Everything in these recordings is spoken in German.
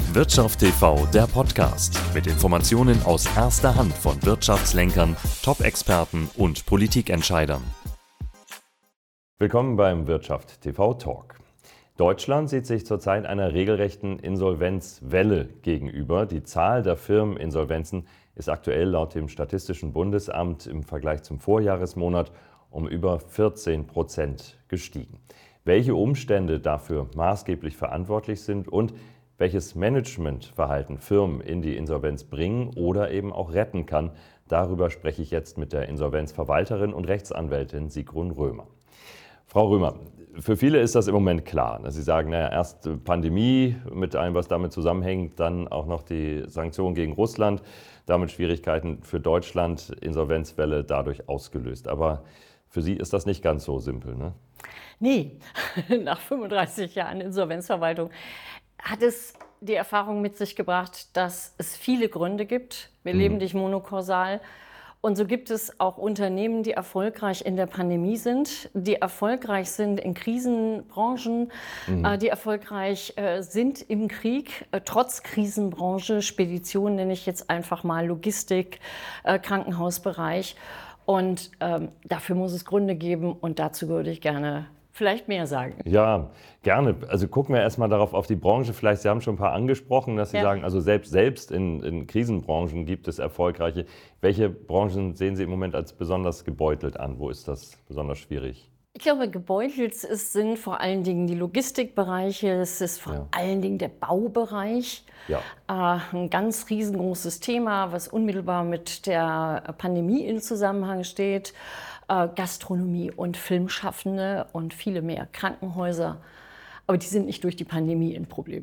Wirtschaft TV, der Podcast mit Informationen aus erster Hand von Wirtschaftslenkern, Top-Experten und Politikentscheidern. Willkommen beim Wirtschaft TV Talk. Deutschland sieht sich zurzeit einer regelrechten Insolvenzwelle gegenüber. Die Zahl der Firmeninsolvenzen ist aktuell laut dem Statistischen Bundesamt im Vergleich zum Vorjahresmonat um über 14% gestiegen. Welche Umstände dafür maßgeblich verantwortlich sind und welches Managementverhalten Firmen in die Insolvenz bringen oder eben auch retten kann, darüber spreche ich jetzt mit der Insolvenzverwalterin und Rechtsanwältin Sigrun Römer. Frau Römer, für viele ist das im Moment klar. Sie sagen, erst Pandemie mit allem, was damit zusammenhängt, dann auch noch die Sanktionen gegen Russland, damit Schwierigkeiten für Deutschland, Insolvenzwelle dadurch ausgelöst. Aber für Sie ist das nicht ganz so simpel, ne? Nee, nach 35 Jahren Insolvenzverwaltung hat es die Erfahrung mit sich gebracht, dass es viele Gründe gibt. Wir leben nicht monokausal. Und so gibt es auch Unternehmen, die erfolgreich in der Pandemie sind, die erfolgreich sind in Krisenbranchen, die erfolgreich sind im Krieg, trotz Krisenbranche, Spedition nenne ich jetzt einfach mal, Logistik, Krankenhausbereich. Und dafür muss es Gründe geben und dazu würde ich gerne vielleicht mehr sagen. Ja, gerne. Also gucken wir erstmal darauf auf die Branche. Vielleicht, Sie haben schon ein paar angesprochen, dass Sie sagen, also selbst in Krisenbranchen gibt es erfolgreiche. Welche Branchen sehen Sie im Moment als besonders gebeutelt an? Wo ist das besonders schwierig? Ich glaube, gebeutelt sind vor allen Dingen die Logistikbereiche, es ist vor allen Dingen der Baubereich. Ja. Ein ganz riesengroßes Thema, was unmittelbar mit der Pandemie in Zusammenhang steht. Gastronomie und Filmschaffende und viele mehr Krankenhäuser. Aber die sind nicht durch die Pandemie ein Problem.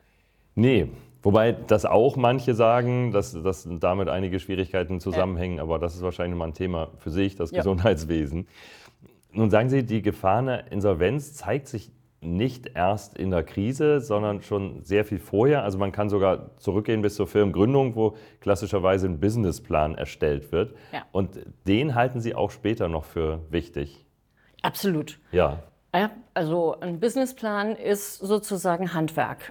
Nee, wobei das auch manche sagen, dass damit einige Schwierigkeiten zusammenhängen. Aber das ist wahrscheinlich mal ein Thema für sich, das Gesundheitswesen. Nun sagen Sie, die Gefahr einer Insolvenz zeigt sich nicht erst in der Krise, sondern schon sehr viel vorher. Also man kann sogar zurückgehen bis zur Firmengründung, wo klassischerweise ein Businessplan erstellt wird. Ja. Und den halten Sie auch später noch für wichtig? Absolut. Ja. Ja, also ein Businessplan ist sozusagen Handwerk.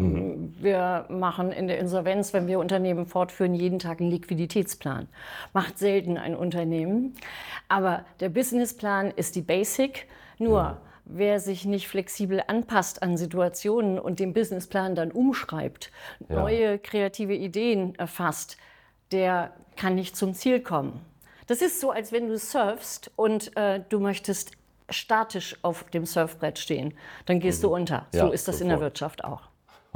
Wir machen in der Insolvenz, wenn wir Unternehmen fortführen, jeden Tag einen Liquiditätsplan. Macht selten ein Unternehmen. Aber der Businessplan ist die Basic. Nur wer sich nicht flexibel anpasst an Situationen und den Businessplan dann umschreibt, neue kreative Ideen erfasst, der kann nicht zum Ziel kommen. Das ist so, als wenn du surfst und du möchtest statisch auf dem Surfbrett stehen. Dann gehst du unter. So ist das sofort in der Wirtschaft auch.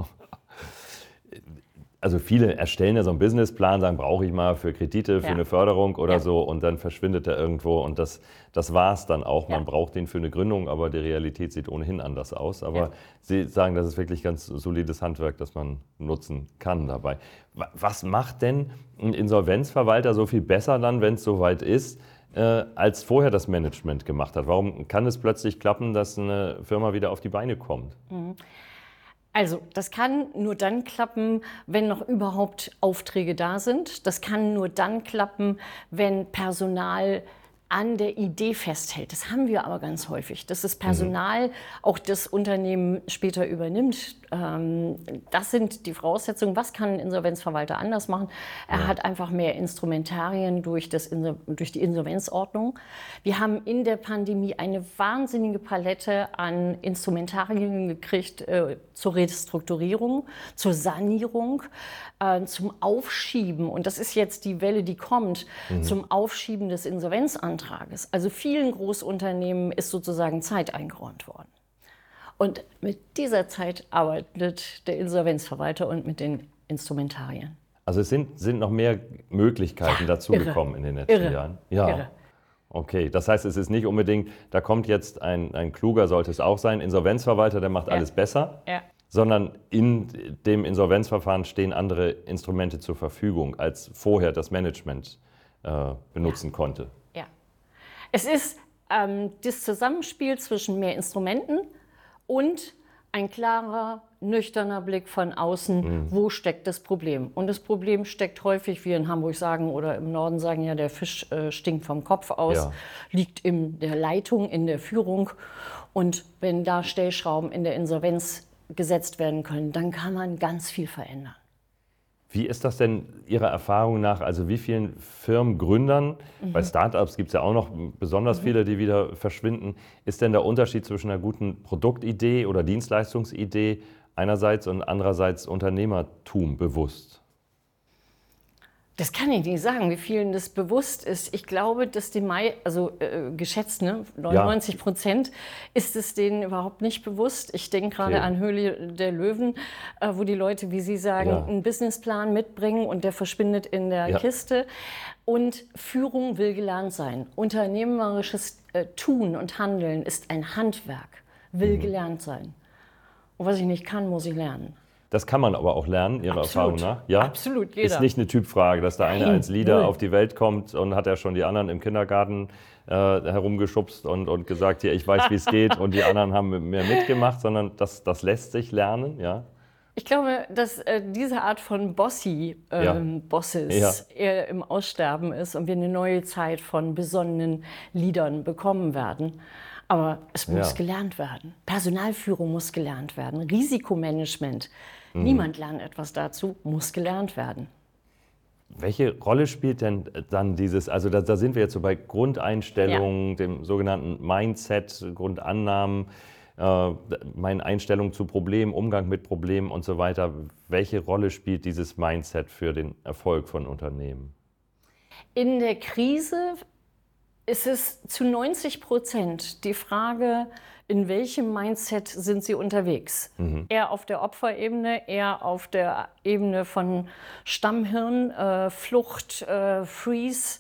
Also viele erstellen ja so einen Businessplan, sagen, brauche ich mal für Kredite, für eine Förderung oder so und dann verschwindet er irgendwo und das war es dann auch. Man braucht den für eine Gründung, aber die Realität sieht ohnehin anders aus. Aber Sie sagen, das ist wirklich ganz solides Handwerk, das man nutzen kann dabei. Was macht denn ein Insolvenzverwalter so viel besser dann, wenn es soweit ist, als vorher das Management gemacht hat? Warum kann es plötzlich klappen, dass eine Firma wieder auf die Beine kommt? Also das kann nur dann klappen, wenn noch überhaupt Aufträge da sind. Das kann nur dann klappen, wenn Personal an der Idee festhält. Das haben wir aber ganz häufig, dass das Personal auch das Unternehmen später übernimmt. Das sind die Voraussetzungen. Was kann ein Insolvenzverwalter anders machen? Er hat einfach mehr Instrumentarien durch die Insolvenzordnung. Wir haben in der Pandemie eine wahnsinnige Palette an Instrumentarien gekriegt zur Restrukturierung, zur Sanierung, zum Aufschieben. Und das ist jetzt die Welle, die kommt, zum Aufschieben des Insolvenzantrages. Also vielen Großunternehmen ist sozusagen Zeit eingeräumt worden. Und mit dieser Zeit arbeitet der Insolvenzverwalter und mit den Instrumentarien. Also es sind noch mehr Möglichkeiten dazugekommen in den letzten Jahren? Ja. Irre. Okay, das heißt, es ist nicht unbedingt, da kommt jetzt ein kluger, sollte es auch sein, Insolvenzverwalter, der macht alles besser, sondern in dem Insolvenzverfahren stehen andere Instrumente zur Verfügung, als vorher das Management benutzen konnte. Ja, es ist das Zusammenspiel zwischen mehr Instrumenten und ein klarer, nüchterner Blick von außen, wo steckt das Problem? Und das Problem steckt häufig, wie in Hamburg sagen oder im Norden sagen, ja, der Fisch stinkt vom Kopf aus, liegt in der Leitung, in der Führung. Und wenn da Stellschrauben in der Insolvenz gesetzt werden können, dann kann man ganz viel verändern. Wie ist das denn Ihrer Erfahrung nach? Also wie vielen Firmengründern, bei Startups gibt es ja auch noch besonders viele, die wieder verschwinden, ist denn der Unterschied zwischen einer guten Produktidee oder Dienstleistungsidee einerseits und andererseits Unternehmertum bewusst? Das kann ich nicht sagen, wie vielen das bewusst ist. Ich glaube, dass geschätzt, 99% ist es denen überhaupt nicht bewusst. Ich denke gerade an Höhle der Löwen, wo die Leute, wie Sie sagen, einen Businessplan mitbringen und der verschwindet in der Kiste. Und Führung will gelernt sein. Unternehmerisches Tun und Handeln ist ein Handwerk, will gelernt sein. Und was ich nicht kann, muss ich lernen. Das kann man aber auch lernen, Ihrer Erfahrung nach? Ja? Absolut, jeder. Ist nicht eine Typfrage, dass der eine als Leader auf die Welt kommt und hat ja schon die anderen im Kindergarten herumgeschubst und gesagt, hier, ich weiß, wie es geht und die anderen haben mit mir mitgemacht, sondern das lässt sich lernen, ja? Ich glaube, dass diese Art von Bosses eher im Aussterben ist und wir eine neue Zeit von besonnenen Leadern bekommen werden. Aber es muss gelernt werden. Personalführung muss gelernt werden. Risikomanagement. Niemand lernt etwas dazu, muss gelernt werden. Welche Rolle spielt denn dann dieses, also da sind wir jetzt so bei Grundeinstellungen, dem sogenannten Mindset, Grundannahmen, meine Einstellung zu Problemen, Umgang mit Problemen und so weiter. Welche Rolle spielt dieses Mindset für den Erfolg von Unternehmen? In der Krise ist es zu 90% die Frage, in welchem Mindset sind Sie unterwegs? Eher auf der Opferebene, eher auf der Ebene von Stammhirn, Flucht, Freeze,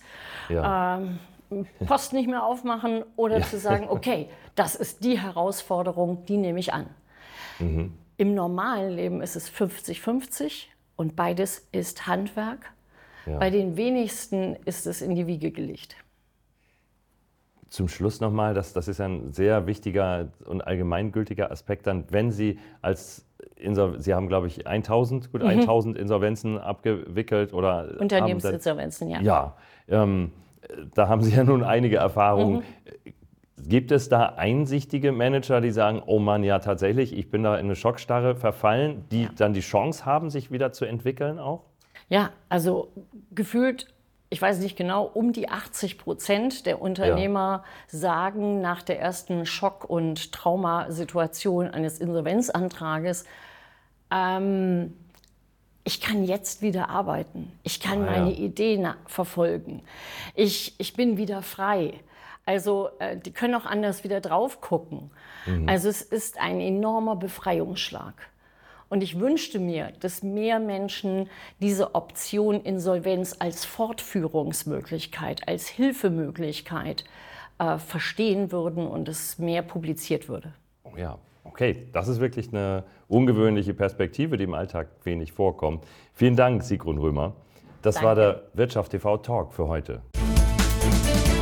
Post nicht mehr aufmachen oder zu sagen, okay, das ist die Herausforderung, die nehme ich an. Im normalen Leben ist es 50-50 und beides ist Handwerk. Bei den wenigsten ist es in die Wiege gelegt. Zum Schluss nochmal, das ist ein sehr wichtiger und allgemeingültiger Aspekt dann, wenn Sie Sie haben, glaube ich, 1000 Insolvenzen abgewickelt oder Unternehmensinsolvenzen, Ja, da haben Sie ja nun einige Erfahrungen. Gibt es da einsichtige Manager, die sagen, oh Mann, ja tatsächlich, ich bin da in eine Schockstarre verfallen, die dann die Chance haben, sich wieder zu entwickeln auch? Ja, also gefühlt, ich weiß nicht genau, um die 80% der Unternehmer sagen nach der ersten Schock- und Traumasituation eines Insolvenzantrages, ich kann jetzt wieder arbeiten, ich kann meine Ideen verfolgen, ich bin wieder frei. Also die können auch anders wieder drauf gucken. Also es ist ein enormer Befreiungsschlag. Und ich wünschte mir, dass mehr Menschen diese Option Insolvenz als Fortführungsmöglichkeit, als Hilfemöglichkeit verstehen würden und es mehr publiziert würde. Oh ja, okay. Das ist wirklich eine ungewöhnliche Perspektive, die im Alltag wenig vorkommt. Vielen Dank, Sigrun Römer. Das war der Wirtschaft TV Talk für heute.